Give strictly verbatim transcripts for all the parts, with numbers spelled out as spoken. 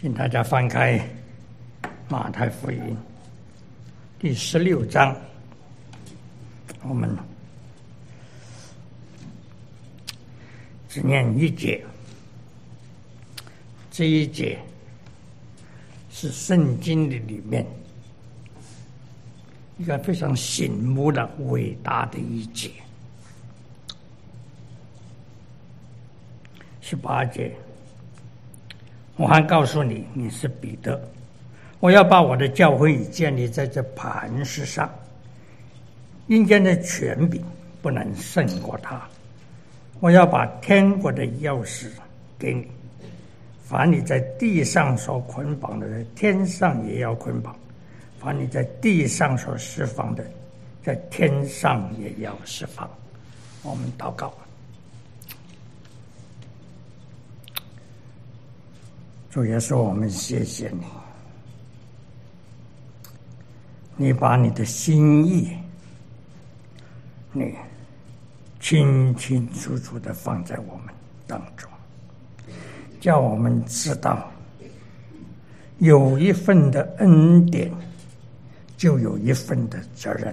请大家翻开马太福音第十六章，我们只念一节。这一节是圣经的里面一个非常醒目的伟大的一节。十八节，我还告诉你，你是彼得，我要把我的教会建立在这磐石上，阴间的权柄不能胜过他。我要把天国的钥匙给你，凡你在地上所捆绑的，在天上也要捆绑；凡你在地上所释放的，在天上也要释放。我们祷告。主耶稣，我们谢谢你，你把你的心意，你清清楚楚的放在我们当中，叫我们知道，有一份的恩典，就有一份的责任。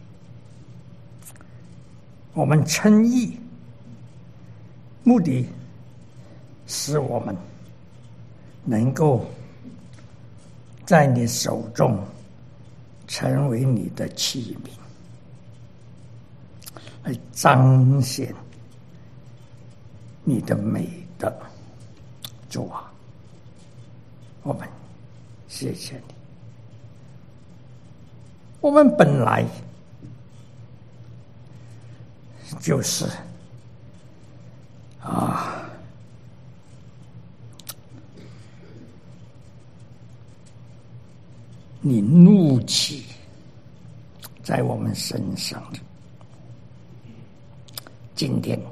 我们称义，目的使我们能够在你手中成为你的器皿，来彰显你的美德。主啊，我们谢谢你。我们本来就是啊你怒气在我们身上的，今天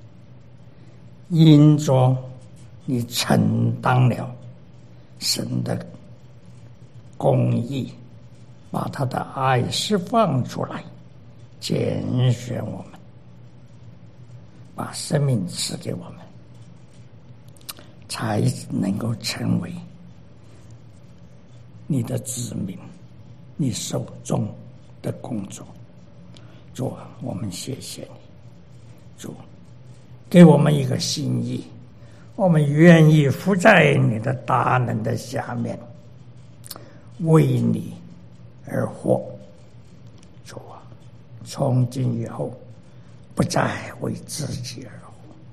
因着你承担了神的公义，把他的爱释放出来，拣选我们，把生命赐给我们，才能够成为你的子民，你手中的工作。主啊，我们谢谢你。主，给我们一个心意，我们愿意伏在你的大能的下面，为你而活。主啊，从今以后不再为自己而活，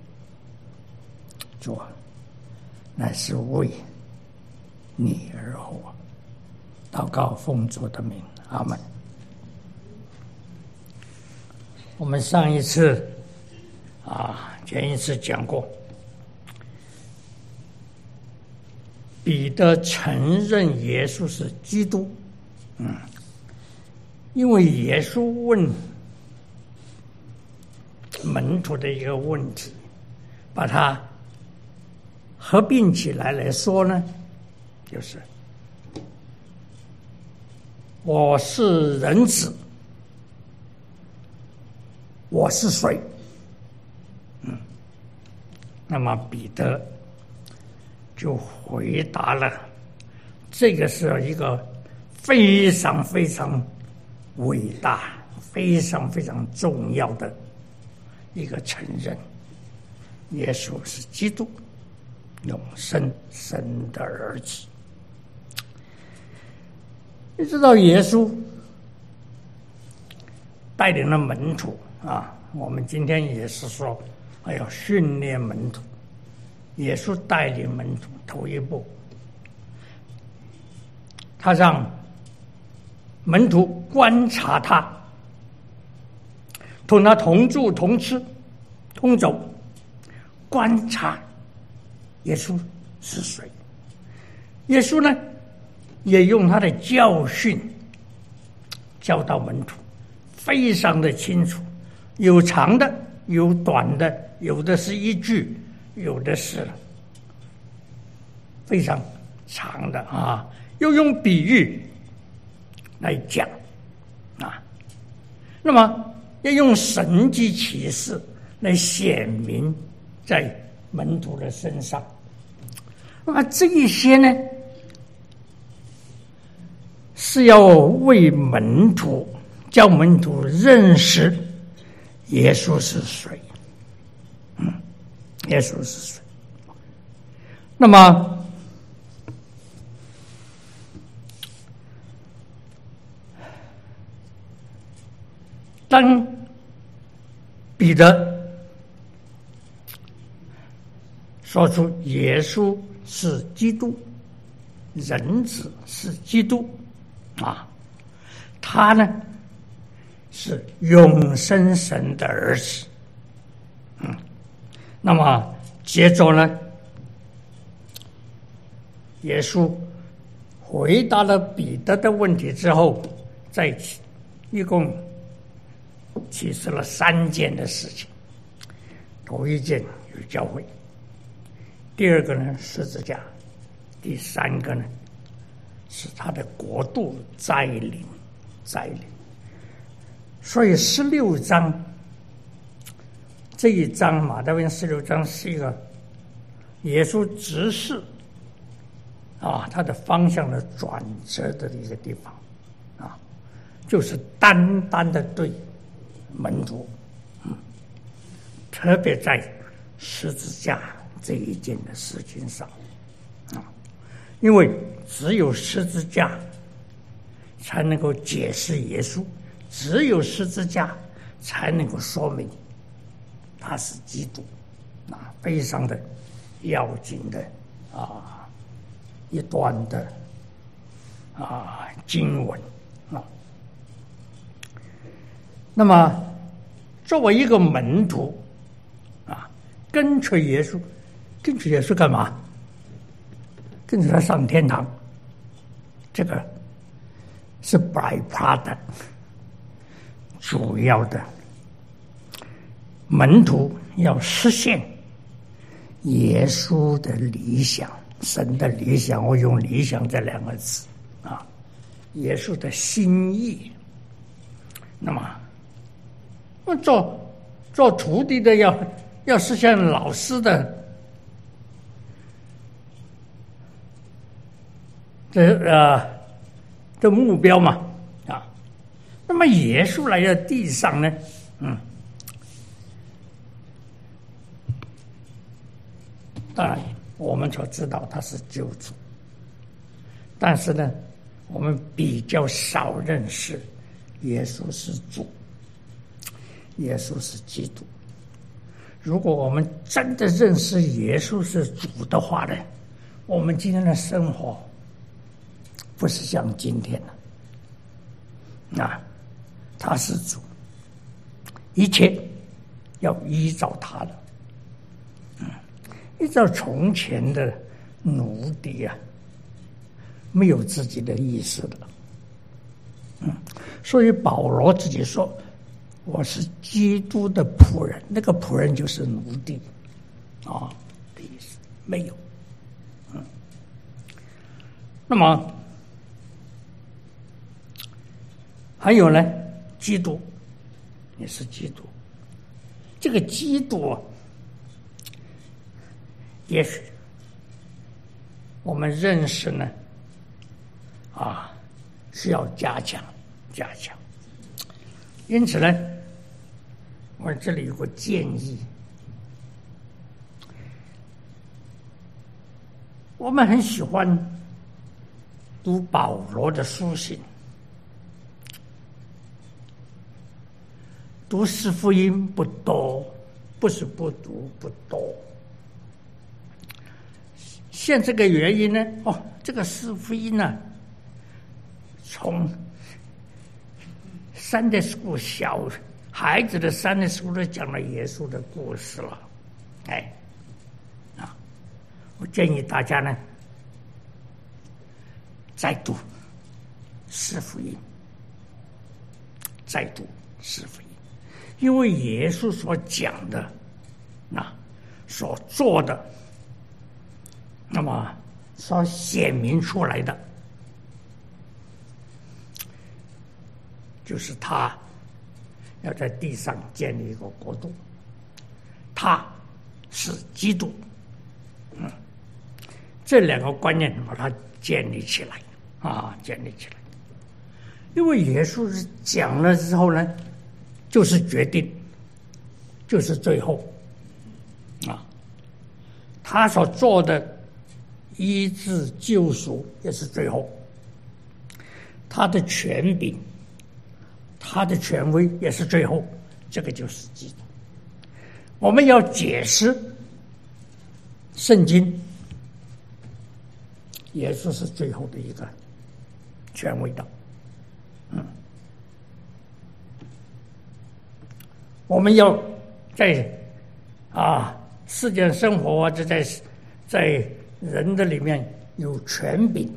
主啊，乃是为你而活。祷告奉主的名，阿们。我们上一次啊，前一次讲过，彼得承认耶稣是基督，嗯，因为耶稣问门徒的一个问题，把它合并起来来说呢，就是我是人子，我是谁？嗯，那么彼得就回答了，这个是一个非常非常伟大、非常非常重要的一个承认：耶稣是基督，永生神的儿子。你知道耶稣带领了门徒啊，我们今天也是说还要训练门徒。耶稣带领门徒头一步，他让门徒观察他，同他同住同吃同走，观察耶稣是谁。耶稣呢也用他的教训教导门徒，非常的清楚，有长的有短的，有的是一句，有的是非常长的啊，又用比喻来讲啊，那么要用神迹奇事来显明在门徒的身上。那么这一些呢是要为门徒教门徒认识耶稣是谁。嗯，耶稣是谁？那么当彼得说出耶稣是基督，人子是基督啊，他呢是永生神的儿子。嗯，那么接着呢，耶稣回答了彼得的问题之后，再一共启示了三件的事情。头一件有教会，第二个呢十字架，第三个呢是他的国度再临再临。所以十六章这一章，马太福音十六章是一个耶稣指示啊他的方向的转折的一个地方啊，就是单单的对门徒，嗯，特别在十字架这一件的事情上啊，因为只有十字架才能够解释耶稣，只有十字架才能够说明他是基督啊，非常的要紧的啊一段的啊经文啊。那么作为一个门徒啊，跟随耶稣，跟随耶稣干嘛？跟随他上天堂，这个是 byproduct， 主要的门徒要实现耶稣的理想，神的理想，我用理想这两个字啊，耶稣的心意。那么做做徒弟的要要实现老师的这呃的目标嘛啊。那么耶稣来到地上呢，嗯，当然我们所知道他是救主，但是呢，我们比较少认识耶稣是主。耶稣是基督。如果我们真的认识耶稣是主的话呢，我们今天的生活不是像今天的啊，他是主，一切要依照他的，嗯，依照从前的奴隶啊，没有自己的意识的，嗯，所以保罗自己说，我是基督的仆人，那个仆人就是奴隶啊的意思，没有。嗯，那么还有呢，基督也是基督，这个基督啊，也许我们认识呢，啊，需要加强加强。因此呢，我这里有个建议，我们很喜欢读保罗的书信，读四福音不多，不是不读，不多。现这个原因呢，哦，这个四福音呢，从Sunday School 小孩子的Sunday School都讲了耶稣的故事了，哎，啊，我建议大家呢，再读四福音，再读四福音，因为耶稣所讲的，那所做的，那么所显明出来的，就是他要在地上建立一个国度，他是基督，嗯，这两个观念把它建立起来啊，建立起来。 因为耶稣是讲了之后呢，就是决定，就是最后啊，他所做的医治救赎也是最后，他的权柄，他的权威也是最后，这个就是基督。我们要解释圣经，耶稣是最后的一个权威的。嗯，我们要在啊世间生活，或者在在人的里面有权柄，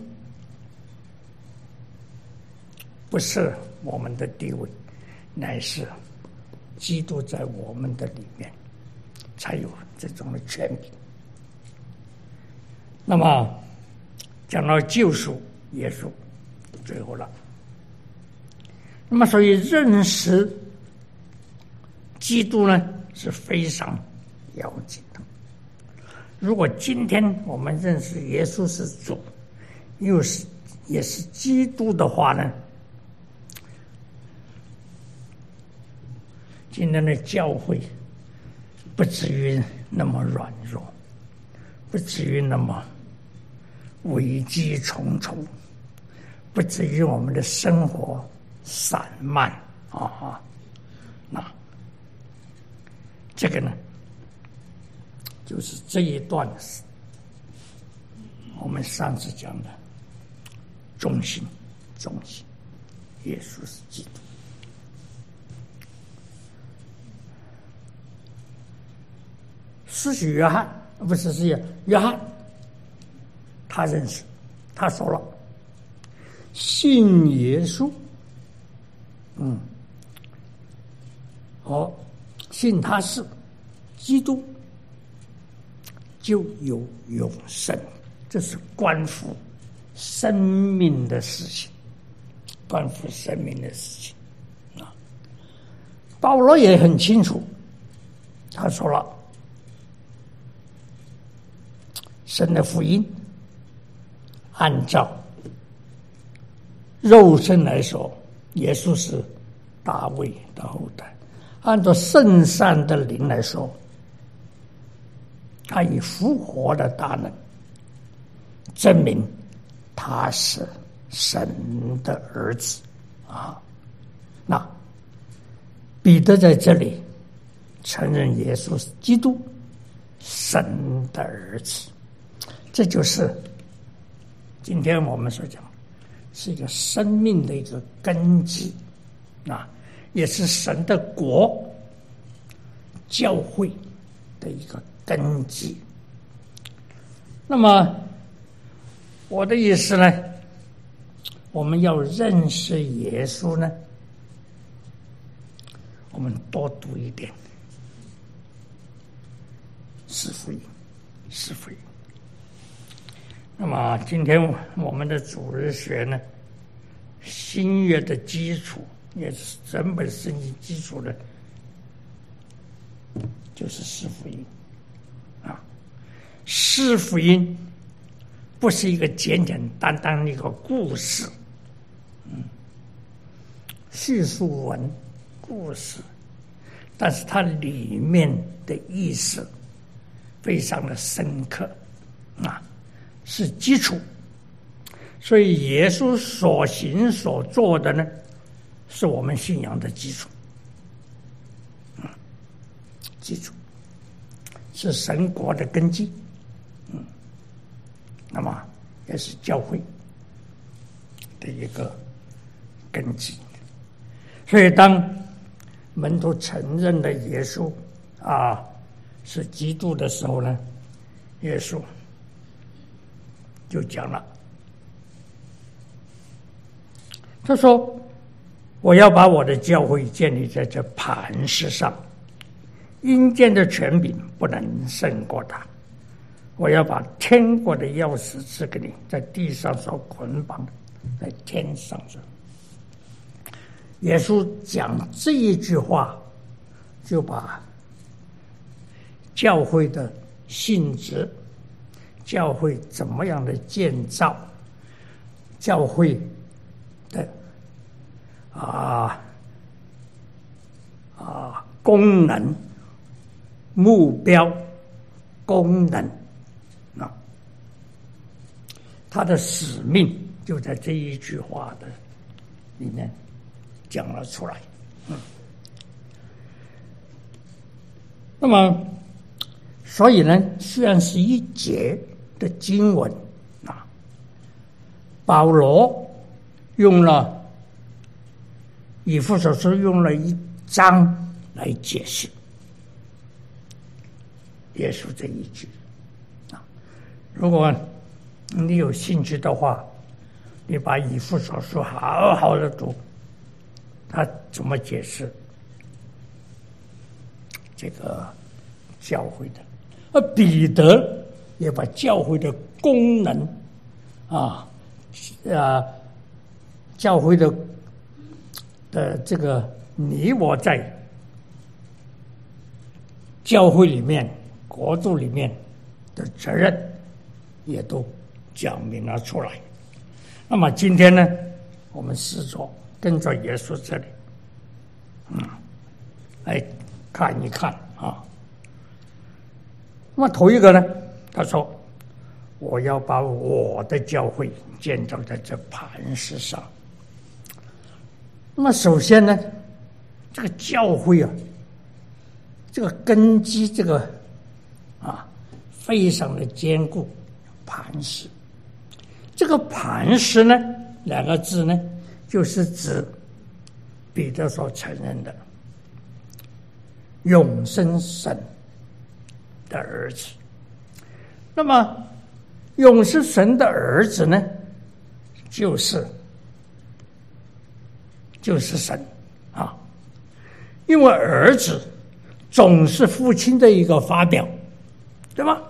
不是我们的地位，乃是基督在我们的里面才有这种的权柄。那么讲到救赎，耶稣最后了。那么所以认识基督呢是非常要紧的。如果今天我们认识耶稣是主，又是也是基督的话呢，今天的教会不至于那么软弱，不至于那么危机重重，不至于我们的生活散漫啊。那这个呢，就是这一段我们上次讲的中心，中心，耶稣是基督。施洗约翰不是是约翰，他认识，他说了，信耶稣，嗯，好，信他是基督，就有永生。这是关乎生命的事情，关乎生命的事情啊。保罗也很清楚，他说了，神的福音按照肉身来说，耶稣是大卫的后代；按照圣善的灵来说，他以复活的大能证明他是神的儿子啊。那彼得在这里承认耶稣是基督，神的儿子。这就是今天我们所讲，是一个生命的一个根基啊，也是神的国教会的一个根基。那么我的意思呢，我们要认识耶稣呢，我们多读一点四福音，四福音。那么今天我们的主日学呢，新约的基础，也是整本圣经基础的，就是四福音啊。四福音不是一个简简单单的一个故事，嗯，叙述文故事，但是它里面的意思非常的深刻啊，是基础。所以耶稣所行所做的呢，是我们信仰的基础，嗯，基础是神国的根基，嗯，那么也是教会的一个根基。所以当门徒承认了耶稣啊是基督的时候呢，耶稣就讲了，他说，我要把我的教会建立在这磐石上，阴间的权柄不能胜过他。我要把天国的钥匙赐给你，在地上所捆绑的，在天上说。耶稣讲这一句话，就把教会的性质，教会怎么样的建造，教会的啊啊功能、目标、功能啊，他的使命就在这一句话的里面讲了出来。嗯，那么，所以呢，虽然是一节的经文啊，保罗用了以弗所书用了一章来解释耶稣这一句啊。如果你有兴趣的话，你把以弗所书好好的读，他怎么解释这个教会的？而彼得也把教会的功能啊啊，教会的的这个你我在教会里面、国度里面的责任，也都讲明了出来。那么今天呢，我们试着跟着耶稣这里，嗯，来看一看啊。那么头一个呢，他说：“我要把我的教会建造在这磐石上。”那么首先呢，这个教会啊，这个根基，这个啊，非常的坚固，磐石。这个磐石呢，两个字呢，就是指彼得所承认的永生神的儿子。那么永生神的儿子呢，就是就是神啊，因为儿子总是父亲的一个发表，对吧？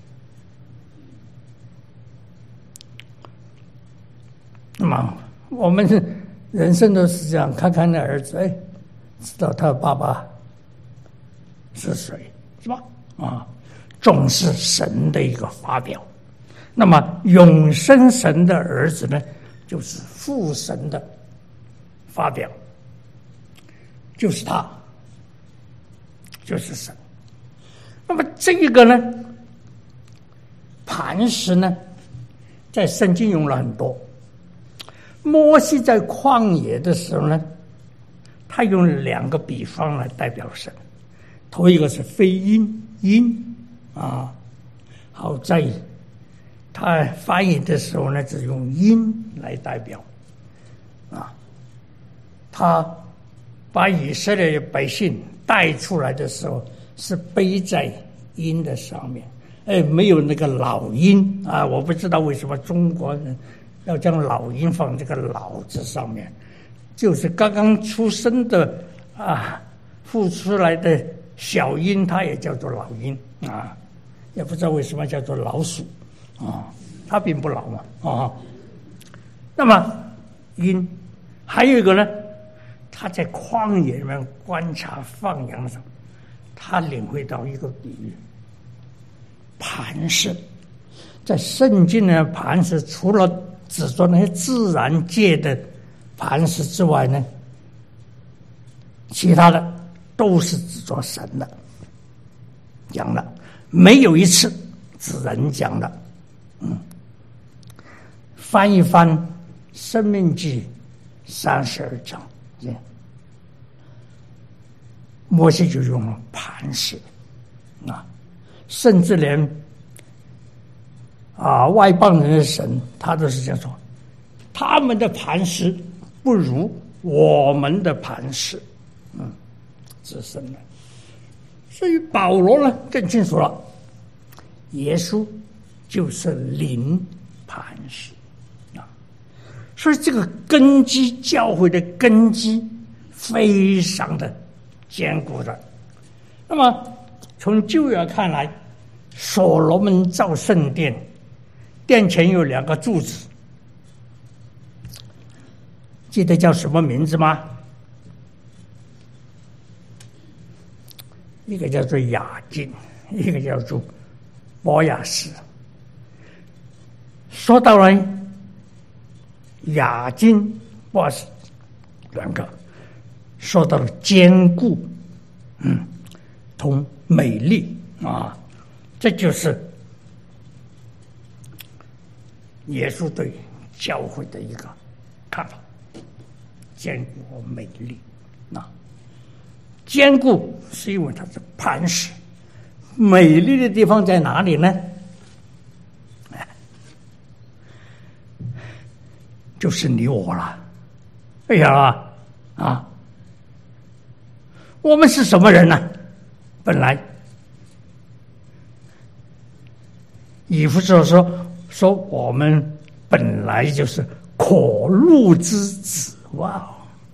那么我们人生都是这样，看看那儿子，哎，知道他爸爸是谁，是吧？啊，总是神的一个发表。那么永生神的儿子呢，就是父神的发表，就是他，就是神。那么这一个呢，磐石呢，在圣经用了很多。摩西在旷野的时候呢，他用两个比方来代表神。头一个是非音音啊，好在他翻译的时候呢，只用音来代表啊。他把以色列百姓带出来的时候，是背在音的上面，哎，没有那个老鹰啊！我不知道为什么中国人要将老鹰放这个老字上面，就是刚刚出生的啊，孵出来的小鹰，它也叫做老鹰啊，也不知道为什么叫做老鼠啊，它并不老嘛啊。那么鹰还有一个呢，他在旷野里面观察放羊的时候，他领会到一个比喻，磐石。在圣经的磐石，除了指着那些自然界的磐石之外呢，其他的都是指着神的讲的，没有一次指人讲的。嗯，翻一翻《申命记》三十二章，摩西就用了磐石啊，甚至连啊外邦人的神，他都是这样说，他们的磐石不如我们的磐石，嗯，这是呢。所以保罗呢更清楚了，耶稣就是灵磐石啊，所以这个根基，教会的根基非常的坚固的。那么从旧约看来，所罗门造圣殿，殿前有两个柱子，记得叫什么名字吗？一个叫做雅金，一个叫做波亚斯。说到了雅金，波亚斯两个说到了坚固，嗯，同美丽啊，这就是耶稣对教会的一个看法：坚固和美丽。啊，坚固是因为它是磐石，美丽的地方在哪里呢？就是你我了。哎呀啊，我们是什么人呢？本来以弗所说说我们本来就是可怒之子。哇，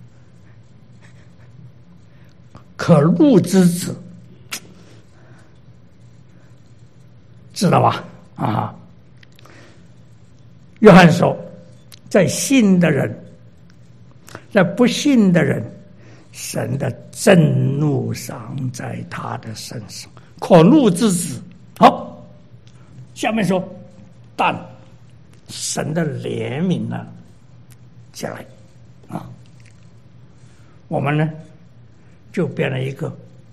可怒之子，知道吧？啊，约翰说，在信的人，在不信的人，神的震怒赏在他的身上，可怒之子。好，下面说，但神的怜悯呢，下来啊，我们呢就变了一个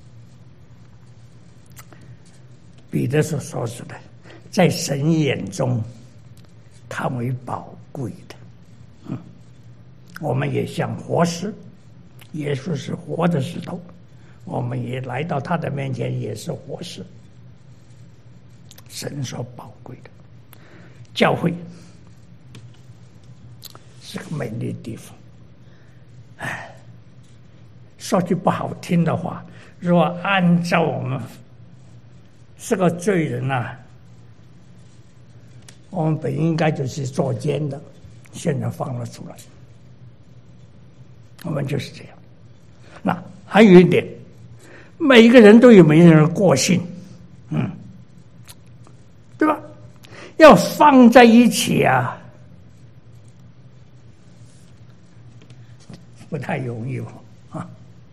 彼得所说出的，在神眼中看为宝贵的。嗯，我们也像活石，耶稣是活的石头，我们也来到他的面前，也是活石。神所宝贵的教会是个美丽的地方。哎，说句不好听的话，如果按照我们是个罪人啊，我们本应该就是坐监的，现在放了出来，我们就是这样。那还有一点，每一个人都有每一个人的个性，嗯，对吧？要放在一起啊，不太容易哦，啊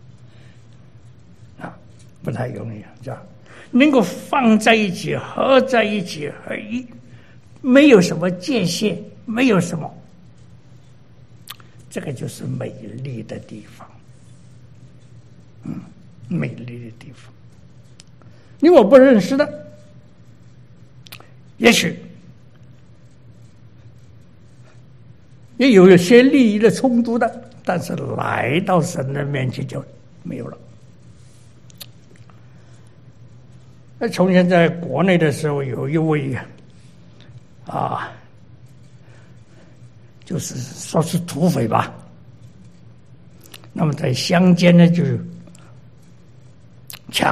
啊，不太容易啊，是吧？能够放在一起，合在一起而已，没有什么界限，没有什么，这个就是美丽的地方。嗯，美丽的地方。你我不认识的，也许也有一些利益的冲突的，但是来到神的面前就没有了。那从前在国内的时候，有一位啊，就是说是土匪吧，那么在乡间呢就抢，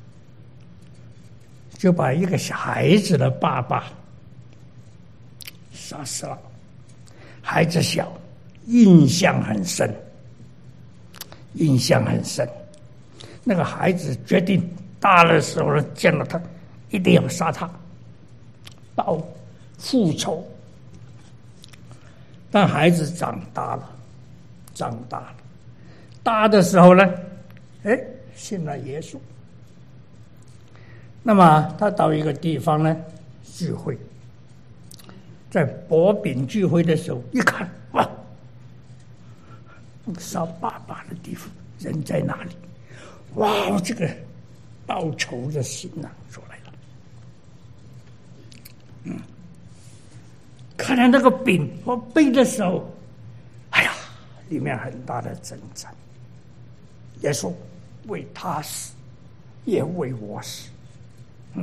就把一个小孩子的爸爸杀死了。孩子小，印象很深，印象很深。那个孩子决定大的时候呢，见了他一定要杀他，报复仇。但孩子长大了，长大了，大的时候呢，哎，信了耶稣。那么他到一个地方呢聚会，在薄饼聚会的时候，一看，哇，烧爸爸的地方人在哪里？哇，这个报仇的心啊出来了。嗯，看到那个饼和杯的时候，哎呀，里面很大的征战。耶稣为他死，也为我死。嗯，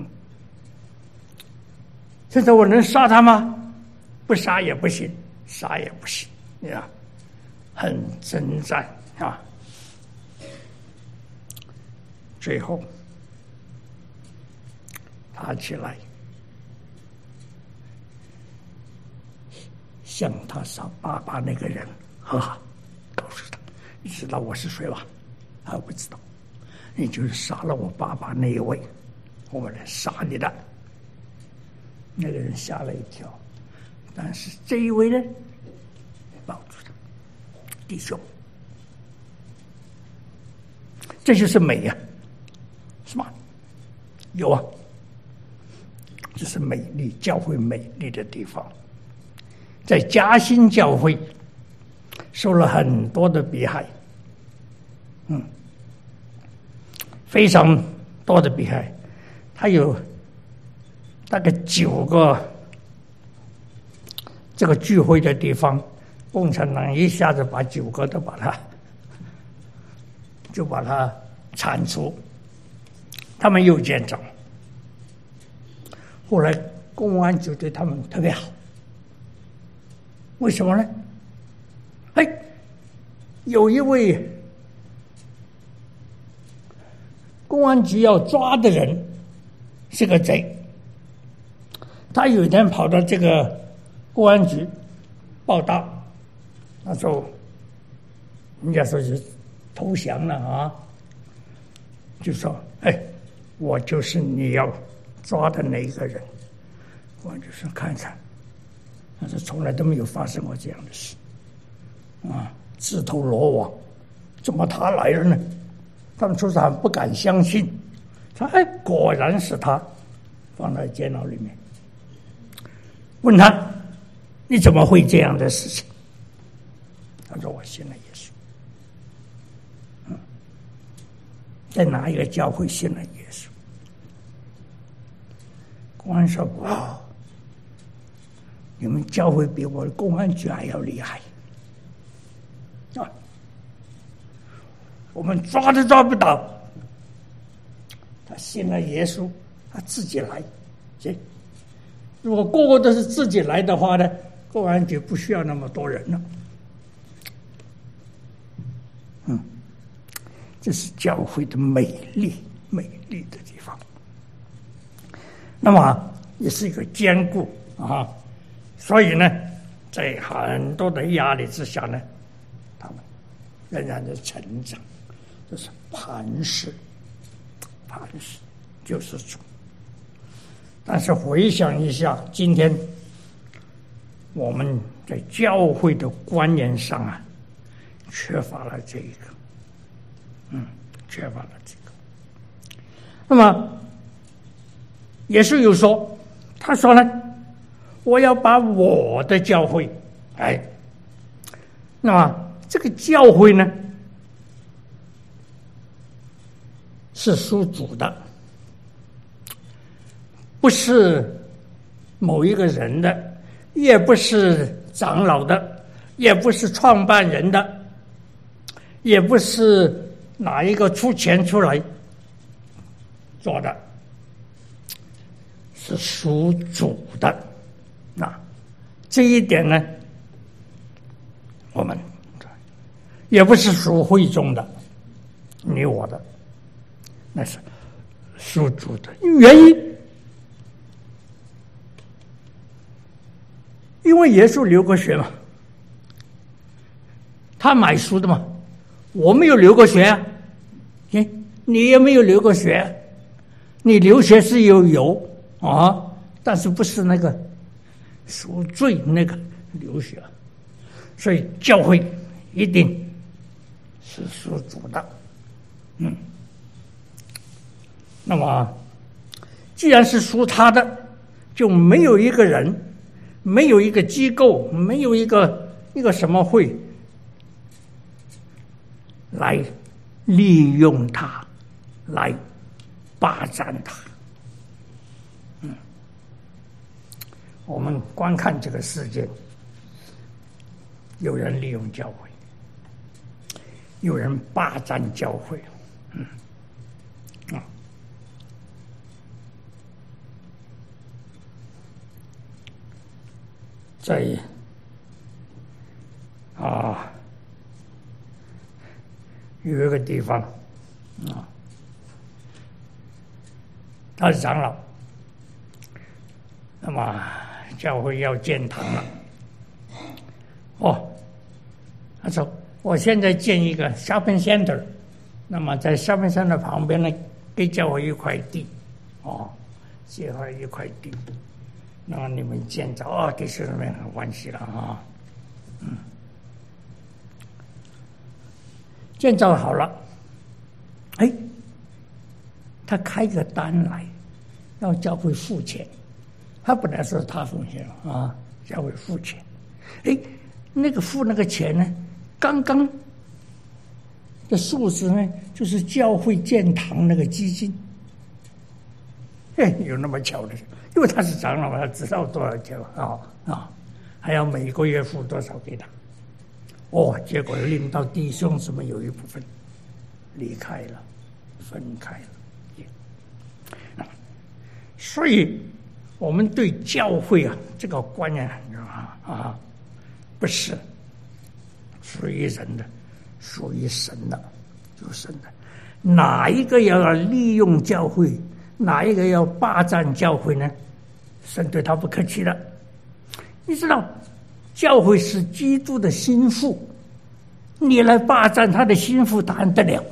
现在我能杀他吗？不杀也不行，杀也不行，你看，很征战啊。最后，他起来，向他杀爸爸那个人和好，告诉他：“你知道我是谁吧？”他不知道，你就是杀了我爸爸那一位，我来杀你的。那个人吓了一跳。但是这一位呢，抱住他，弟兄，这就是美呀、啊，是吧？有啊，这是美丽教会美丽的地方。在嘉兴教会， 受了很多的迫害，嗯，非常多的迫害。他有大概九个这个聚会的地方，共产党一下子把九个都把它就把它铲除。他们又建造，后来公安就对他们特别好。为什么呢？哎，有一位公安局要抓的人是个贼，他有一天跑到这个公安局报道，那时候人家说是投降了啊，就说：“哎，我就是你要抓的那一个人。”我就是看看。但是从来都没有发生过这样的事，啊，自投罗网，怎么他来了呢？他们说是很不敢相信，说哎，果然是他，放在监牢里面。问他你怎么会这样的事情？他说我信了耶稣，嗯，在哪一个教会信了耶稣？公安说哇。你们教会比我的公安局还要厉害啊！我们抓都抓不到，他信了耶稣，他自己来。行，如果个个都是自己来的话呢，公安局不需要那么多人了。嗯，这是教会的美丽，美丽的地方。那么也是一个坚固啊。所以呢，在很多的压力之下呢，他们仍然在成长，这是磐石，磐石就是主。但是回想一下，今天我们在教会的观念上啊，缺乏了这一个，嗯，缺乏了这个。那么，耶稣有说，他说呢，我要把我的教会，哎，那么这个教会呢，是属主的，不是某一个人的，也不是长老的，也不是创办人的，也不是哪一个出钱出来做的，是属主的。那这一点呢，我们也不是属会众的，你我的，那是属主的。原因，因为耶稣留过学嘛，他买书的嘛，我没有留过学啊，你也没有留过学，你留学是有有啊，但是不是那个赎罪那个流血，所以教会一定是属主的。嗯，那么既然是属他的，就没有一个人，没有一个机构，没有一个一个什么会来利用它，来霸占它。我们观看这个世界，有人利用教会，有人霸占教会，嗯，啊，在啊有一个地方啊，他是长老，那么教会要建堂了，哦，他说我现在建一个 shopping center， 那么在 shopping center 旁边呢，给教会一块地，哦，借回一块地，那么你们建造啊，跟学生们有关系了啊，嗯，建造好了，哎，他开个单来，要教会付钱。他本来是他付钱啊，教会付钱，哎，那个付那个钱呢， 刚刚的数字呢，就是教会建堂那个基金。哎，有那么巧的，因为他是长老，他知道多少钱啊啊，还要每个月付多少给他。哦，结果令到弟兄姊妹有一部分离开了，分开了。所以，我们对教会啊这个观念啊啊，不是属于人的，属于神的，就是神的。哪一个要利用教会，哪一个要霸占教会呢？神对他不客气了。你知道，教会是基督的心腹，你来霸占他的心腹，谈得了？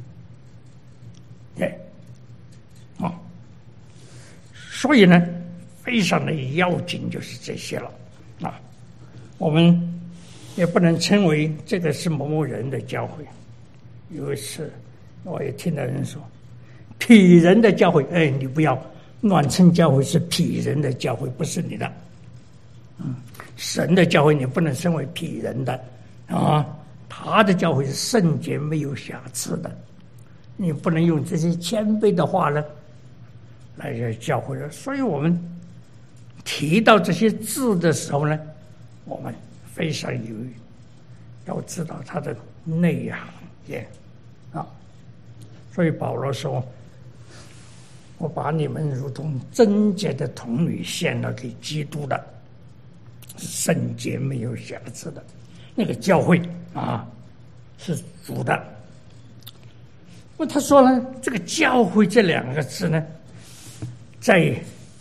对，哦，所以呢，非常的要紧，就是这些了啊。我们也不能称为这个是某某人的教会。有一次，我也听到人说，痞人的教会，哎，你不要乱称教会是痞人的教会，不是你的。嗯，神的教会你不能称为痞人的啊，他的教会是圣洁没有瑕疵的，你不能用这些谦卑的话呢来教会了。所以我们提到这些字的时候呢，我们非常有要知道它的内行也啊。所以保罗说，我把你们如同贞洁的童女献了给基督的，圣洁没有瑕疵的那个教会啊，是主的。那他说呢，这个教会这两个字呢，在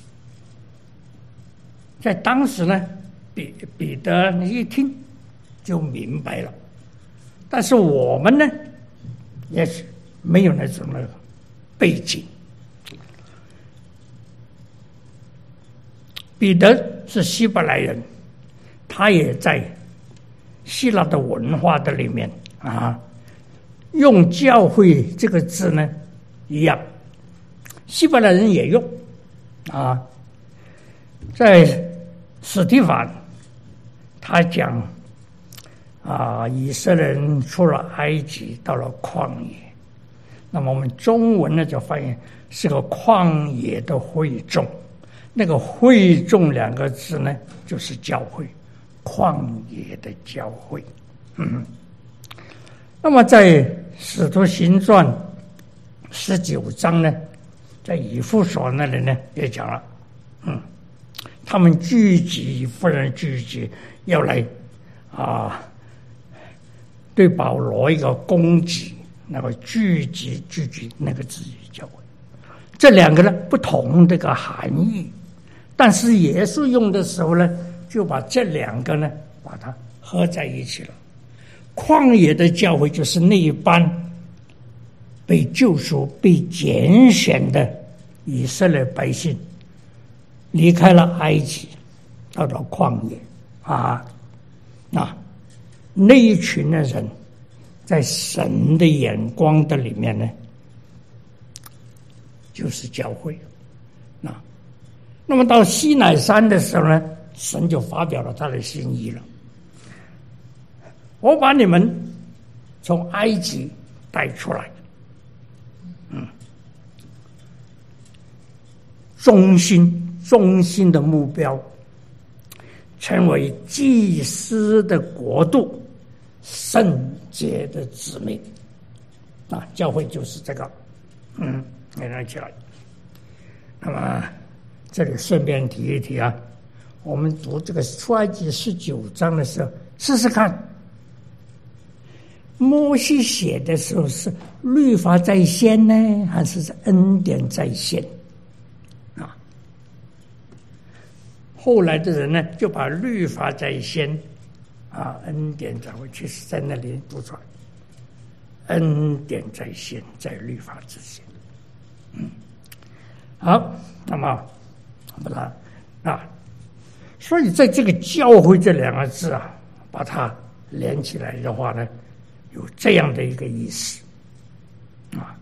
在当时呢，彼彼得一听就明白了，但是我们呢，也是没有那种那个背景。彼得是希伯来人，他也在希腊的文化的里面啊，用教会这个字呢一样，希伯来人也用啊。在史提反他讲啊，以色列人出了埃及，到了旷野，那么我们中文呢就翻译是个旷野的会众。那个会众两个字呢，就是教会，旷野的教会。嗯，那么在使徒行传十九章呢，在以弗所那里呢也讲了，嗯，他们聚集，夫人聚集，要来啊，对保罗一个攻击，那个聚集聚集那个字教会，这两个呢不同这个含义。但是耶稣用的时候呢，就把这两个呢，把它合在一起了。旷野的教会就是那一班被救赎、被拣选的以色列百姓，离开了埃及，到了旷野啊，那那一群的人，在神的眼光的里面呢，就是教会。那那么到西乃山的时候呢，神就发表了他的心意了。我把你们从埃及带出来，嗯，中心中心的目标，成为祭司的国度，圣洁的子民。啊，教会就是这个，嗯，连在起来。那么这里顺便提一提啊，我们读这个出埃及十九章的时候，试试看，摩西写的时候是律法在先呢，还是恩典在先？啊，后来的人呢，就把律法在先，啊，恩典在后，其实在那里读出来，恩典在先，在律法之前。嗯，好，那么。把它啊，所以在这个教会这两个字啊，把它连起来的话呢，有这样的一个意思啊，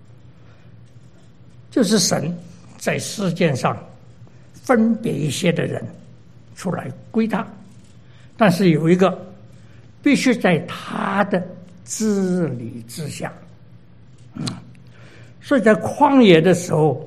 就是神在世界上分别一些的人出来归他，但是有一个必须在他的治理之下。嗯，所以在旷野的时候，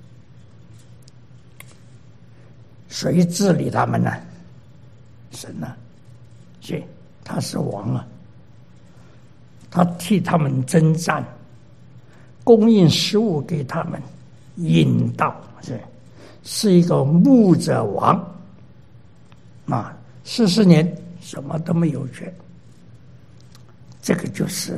谁治理他们呢？神啊，所以他是王啊，他替他们征战，供应食物给他们，引导，是是一个牧者王啊，四十年什么都没有缺，这个就是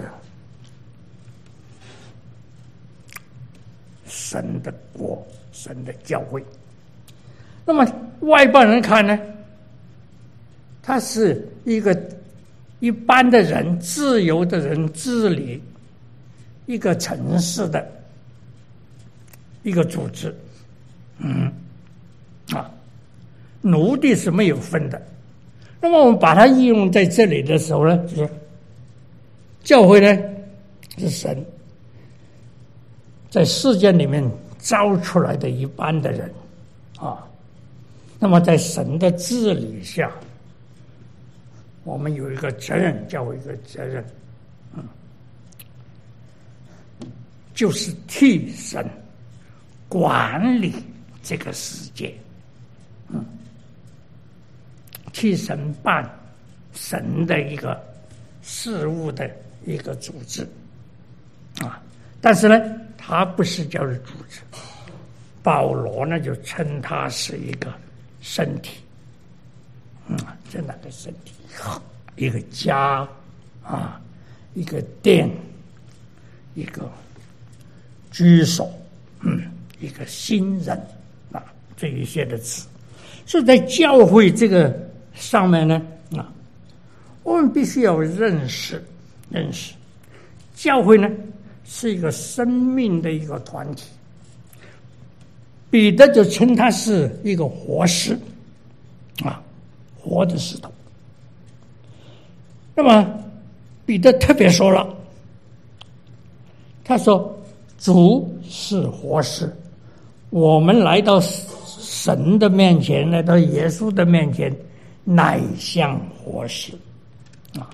神的国，神的教会。那么外邦人看呢，他是一个一般的人，自由的人治理一个城市的一个组织。嗯，啊，奴隶是没有分的。那么我们把它应用在这里的时候呢，就是教会呢是神在世界里面招出来的一般的人啊。那么在神的治理下，我们有一个责任，教会一个责任，嗯，就是替神管理这个世界，嗯，替神办神的一个事务的一个组织啊。但是呢，他不是叫做组织，保罗呢就称他是一个身体，嗯，这哪个身体？一个家啊，一个殿，一个居所，嗯，一个新人啊，这一些的词。所以在教会这个上面呢，啊，我们必须要认识认识，教会呢是一个生命的一个团体。彼得就称它是一个活石啊，活的石头。那么彼得特别说了，他说主是活石，我们来到神的面前，来到耶稣的面前，乃像活石啊。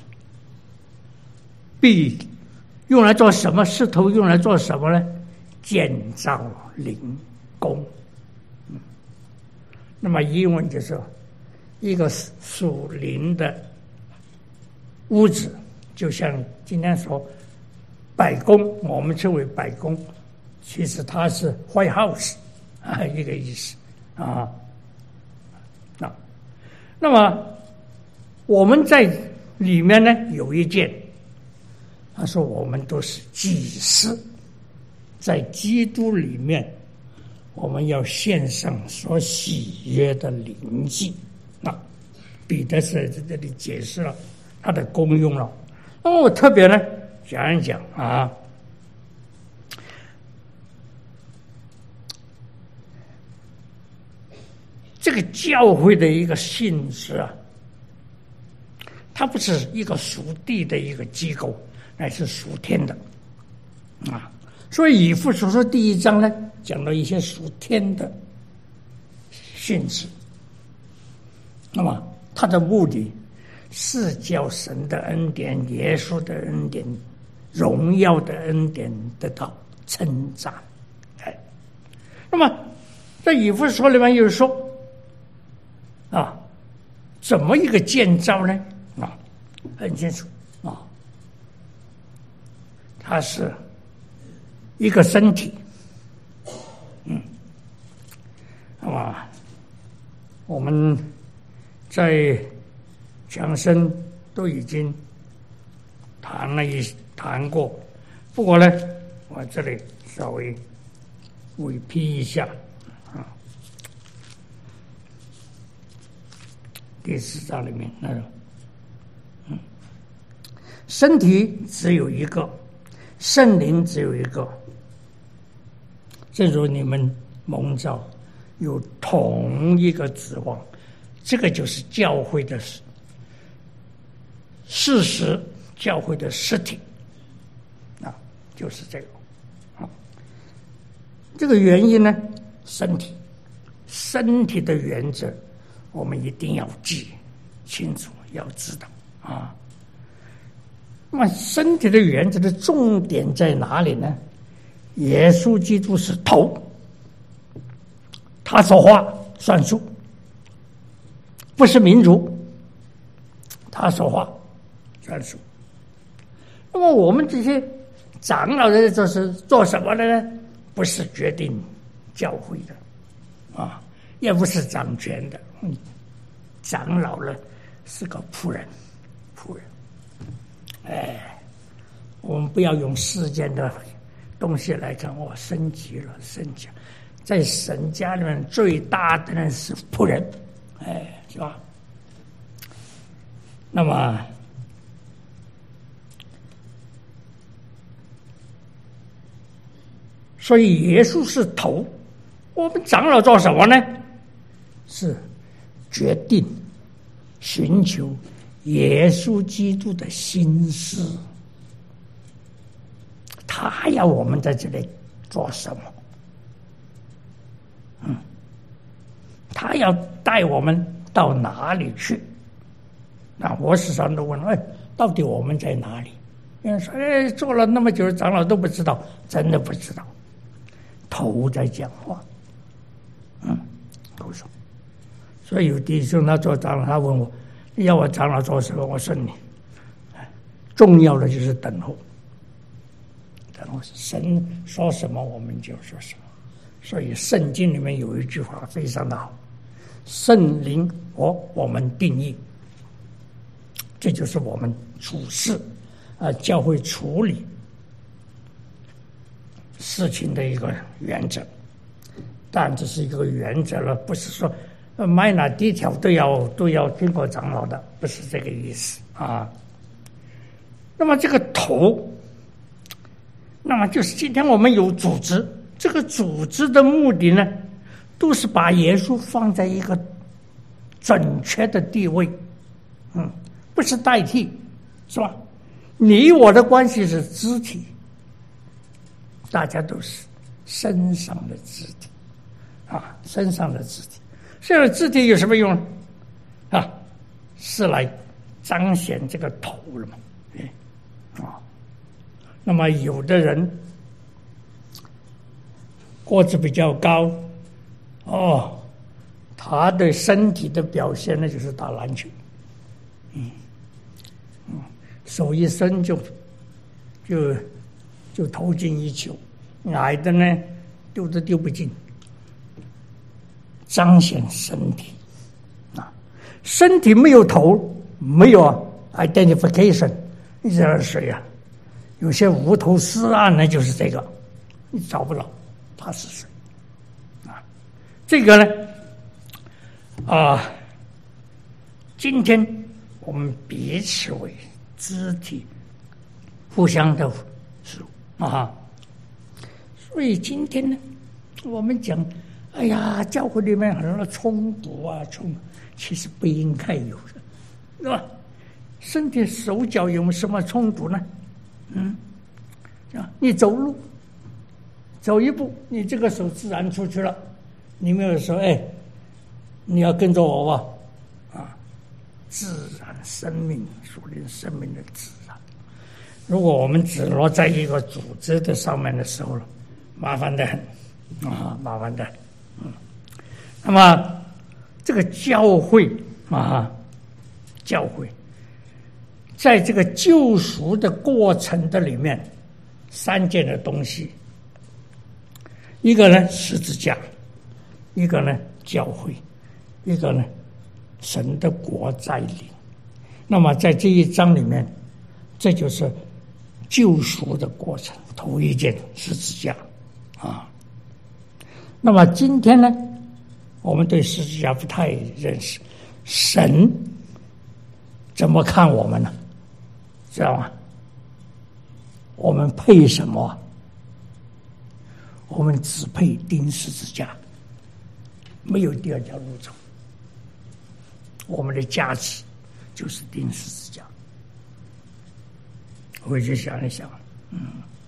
必用来做什么？石头用来做什么呢？建造灵宫。嗯，那么英文就是一个属灵的屋子，就像今天说白宫，我们称为白宫，其实它是 White House 啊，一个意思啊。那那么我们在里面呢有一件，他说我们都是祭司，在基督里面，我们要献上所喜悦的灵祭啊。彼得是在这里解释了它的功用了。那么我特别呢讲一讲啊，这个教会的一个性质啊，它不是一个属地的一个机构，乃是属天的啊。所以以弗所书第一章呢，讲到一些属天的性质。那么它的目的是叫神的恩典、耶稣的恩典、荣耀的恩典得到称赞。哎，那么在以弗所里面有说啊，怎么一个建造呢？啊，很清楚啊，它是一个身体。嗯，那么我们在强生都已经谈了一谈过，不过呢，我这里稍微委批一下啊。第四章里面那种，嗯，身体只有一个，圣灵只有一个，正如你们蒙召有同一个指望，这个就是教会的事实，教会的实体啊，就是这个啊。这个原因呢，身体，身体的原则，我们一定要记清楚，要知道啊。 那么身体的原则的重点在哪里呢？耶稣基督是头，他说话算数，不是民主，他说话算数。那么我们这些长老的这是做什么的呢？不是决定教会的啊，也不是掌权的。嗯，长老呢是个仆人，仆人。哎，我们不要用世间的东西来看，哦，升级了，升级了。在神家里面最大的人是仆人，哎，是吧？那么，所以耶稣是头，我们长老做什么呢？是决定寻求耶稣基督的心思，他要我们在这里做什么？嗯，他要带我们到哪里去？那我时常都问：哎，到底我们在哪里？有人说：哎，做了那么久的长老都不知道，真的不知道。头在讲话，嗯，头说。所以有弟兄他做长老，他问我。要我长老做什么？我说你，重要的就是等候，等候神说什么我们就说什么。所以圣经里面有一句话非常的好：圣灵和我们定义，这就是我们处事啊，教会处理事情的一个原则。但这是一个原则了，不是说买哪地条都要都要经过长老的，不是这个意思啊。那么这个头，那么就是今天我们有组织，这个组织的目的呢，都是把耶稣放在一个准确的地位，嗯，不是代替，是吧？你我的关系是肢体，大家都是身上的肢体啊，身上的肢体。这个肢体有什么用啊？是来彰显这个头了嘛？啊，那么有的人个子比较高，哦，他的身体的表现呢就是打篮球，嗯嗯，手一伸就就就投进一球，矮的呢丢都丢不进。彰显身体啊，身体没有头，没有 identification， 你知道是谁呀？有些无头尸案呢，就是这个，你找不到他是谁啊？这个呢，啊，今天我们彼此为肢体，互相的是啊，所以今天呢，我们讲。哎呀，教会里面很多冲突啊，冲其实不应该有的，是吧？身体手脚有什么冲突呢？嗯，啊，你走路走一步，你这个手自然出去了。你没有说，哎，你要跟着我吧？啊，自然生命属灵生命的自然。如果我们只落在一个组织的上面的时候了，麻烦得很啊，麻烦的很。嗯，那么这个教会啊，教会在这个救赎的过程的里面，三件的东西，一个呢十字架，一个呢教会，一个呢神的国在临。那么在这一章里面，这就是救赎的过程，头一件十字架啊。那么今天呢，我们对十字架不太认识，神怎么看我们呢？知道吗？我们配什么？我们只配钉十字架，没有第二条路走。我们的价值就是钉十字架。回去想一想，嗯，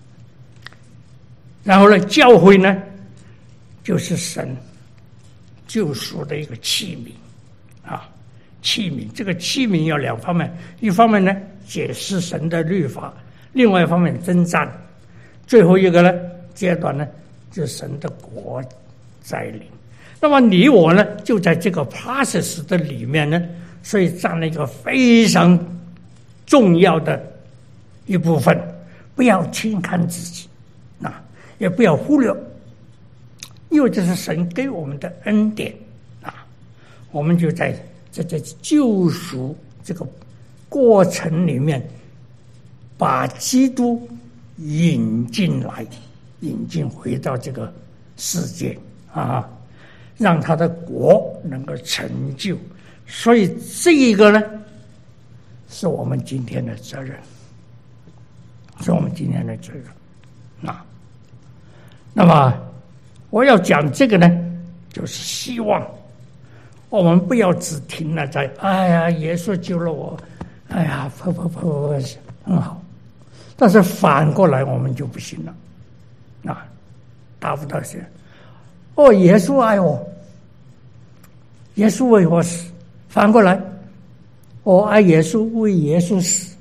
然后呢，教会呢？就是神救赎的一个器皿啊，器皿。这个器皿有两方面，一方面呢解释神的律法，另外一方面征战，最后一个呢阶段呢，就是神的国在临。那么你我呢，就在这个 process 的里面呢，所以占了一个非常重要的一部分。不要轻看自己，啊，也不要忽略，因为这是神给我们的恩典啊。我们就在在这救赎这个过程里面，把基督引进来，引进回到这个世界啊，让他的国能够成就。所以这一个呢，是我们今天的责任，是我们今天的责任啊。那么我要讲这个呢，就是希望我们不要只停了在哎呀，耶稣救了我，哎呀，不不不不，很好。但是反过来我们就不行了啊，达不到这。哦，耶稣爱我，耶稣为我死。反过来，我爱耶稣，为耶稣死。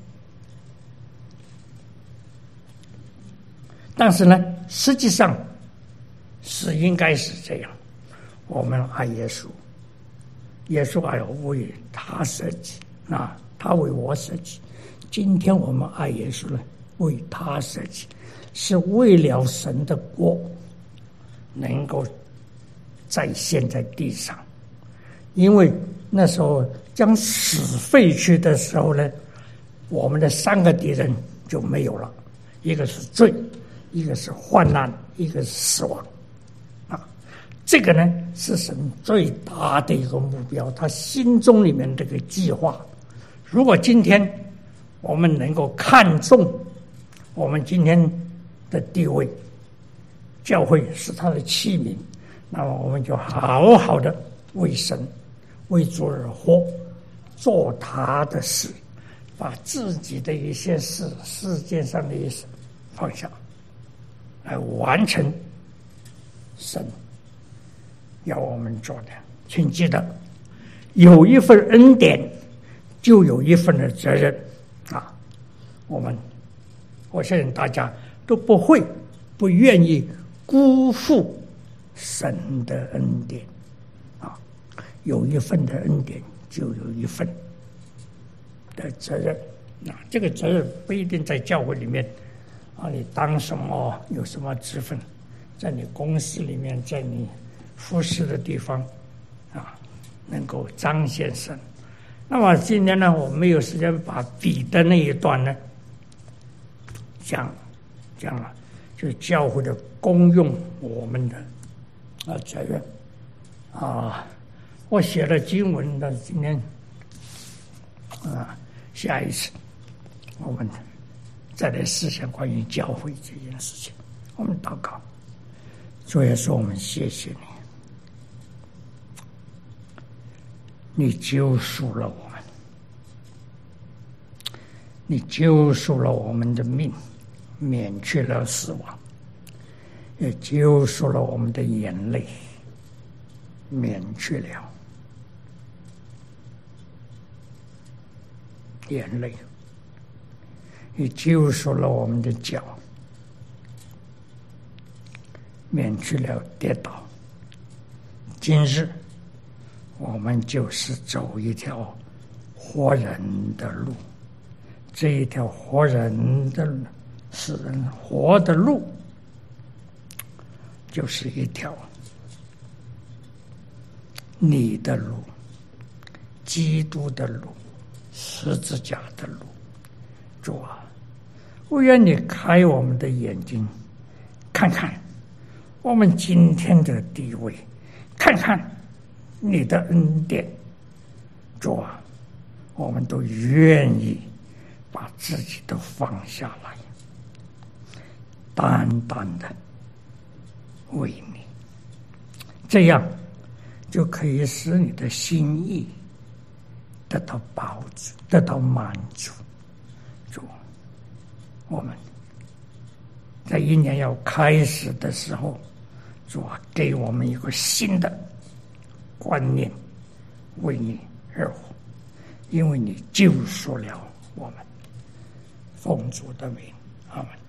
但是呢，实际上是应该是这样：我们爱耶稣，耶稣爱我，为他舍己啊，他为我舍己。今天我们爱耶稣呢，为他舍己，是为了神的国能够再现在地上。因为那时候将死废去的时候呢，我们的三个敌人就没有了，一个是罪，一个是患难，一个是死亡啊。这个呢是神最大的一个目标，他心中里面这个计划。如果今天我们能够看重我们今天的地位，教会是他的器皿，那么我们就好好的为神为主而活，做他的事，把自己的一些事，世界上的一些放下，来完成神要我们做的。请记得，有一份恩典，就有一份的责任啊！我们，我相信大家都不会不愿意辜负神的恩典啊！有一份的恩典，就有一份的责任啊！这个责任不一定在教会里面啊，你当什么有什么职分，在你公司里面，在你服侍的地方啊，能够彰显神。那么今天呢，我没有时间把彼得那一段呢讲讲了，就是教会的功用，我们的啊责任啊。我写了经文的，今天啊，下一次我们再来思想关于教会这件事情。我们祷告，主耶稣，我们谢谢你，你救赎了我们，你救赎了我们的命，免去了死亡，也救赎了我们的眼泪，免去了眼泪，也救赎了我们的脚，免去了跌倒。今日我们就是走一条活人的路，这一条活人的使人活的路，就是一条你的路，基督的路，十字架的路。主啊，我愿你开我们的眼睛，看看我们今天的地位，看看你的恩典。主啊，我们都愿意把自己都放下来，单单的为你，这样就可以使你的心意得到保住，得到满足。主，我们在一年要开始的时候，主啊，给我们一个新的观念，为你而活，因为你救赎了我们。 奉主的名，阿们。